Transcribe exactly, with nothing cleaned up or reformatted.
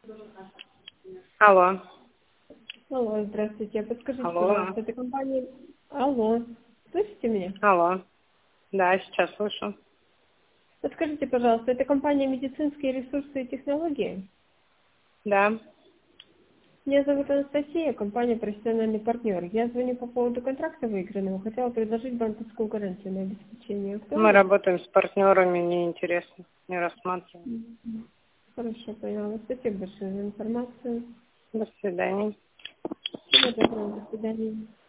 Алло. Алло, здравствуйте. Подскажите, Алло. пожалуйста, это компания... Алло, слышите меня? Алло. Да, сейчас слышу. Подскажите, пожалуйста, это компания «Медицинские ресурсы и технологии»? Да. Меня зовут Анастасия, компания «Профессиональный партнер». Я звоню по поводу контракта выигранного. Хотела предложить банковскую гарантию на обеспечение. Кто Мы вы? работаем с партнерами, неинтересно, не рассматриваем. Мгм. Хорошо, поняла. Спасибо большое за информацию. До свидания. Всего доброго, до свидания.